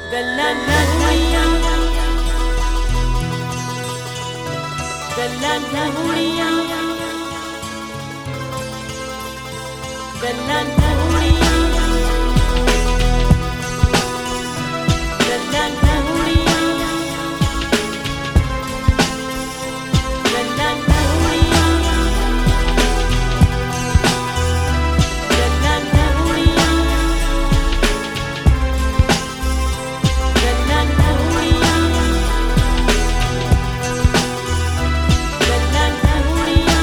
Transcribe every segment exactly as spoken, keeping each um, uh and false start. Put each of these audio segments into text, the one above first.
गल्लां गूड़ियां गल्लां गूड़ियां गल्लां गूड़ियां गल्लां गूड़ियां गल्लां गूड़ियां गल्लां गूड़ियां गल्लां गूड़ियां गल्लां गूड़ियां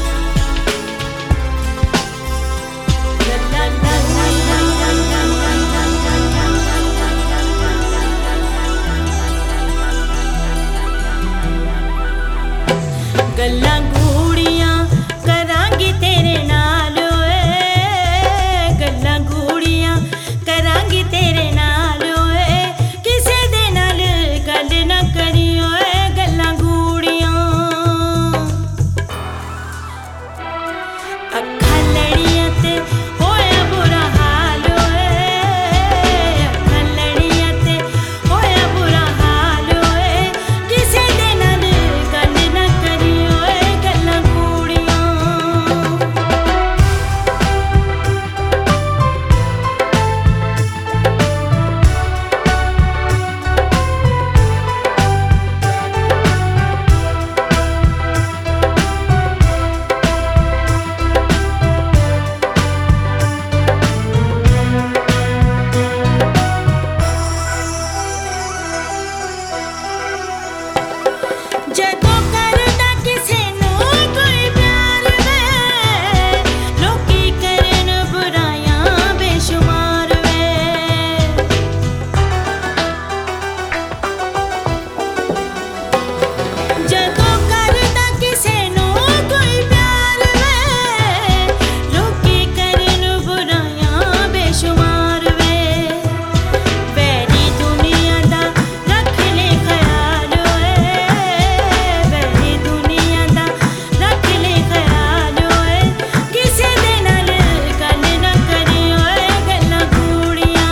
गल्लां गूड़ियां करांगी तेरे नाल ओए गल्लां गूड़ियां करांगी तेरे नाल ओए किसे दे नाल गल ना करी ओए गल्लां गूड़ियां अखां लड़ियां ते होया बुरा हाल ओए अखां लड़ियां ते होया बुरा हाल ओए किसे दे नाल गल ना करी ओए गल्लां गूड़ियां जदों करदा किसे नूं कोई प्यार वे लोकी करन बुराइयां बेशुमार वे जदों करदा किसे नूं कोई प्यार वे लोकी करन बुराइयां बेशुमार वे वैरी दुनिया दा रख ले ख्याल ओए वैरी दुनिया दा रख ले ख्याल ओए किसे दे नाल गल ना करी ओए गल्लां गूड़ियां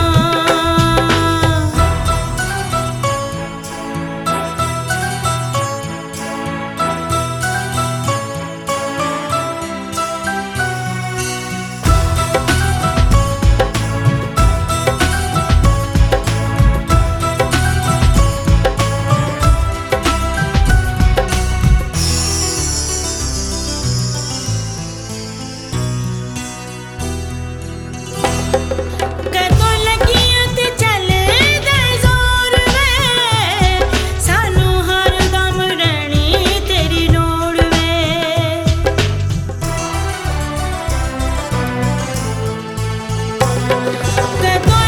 कदों लगियां ते चलदा जोर वे सानू हर दम रहनी तेरी लोड़ वे कदों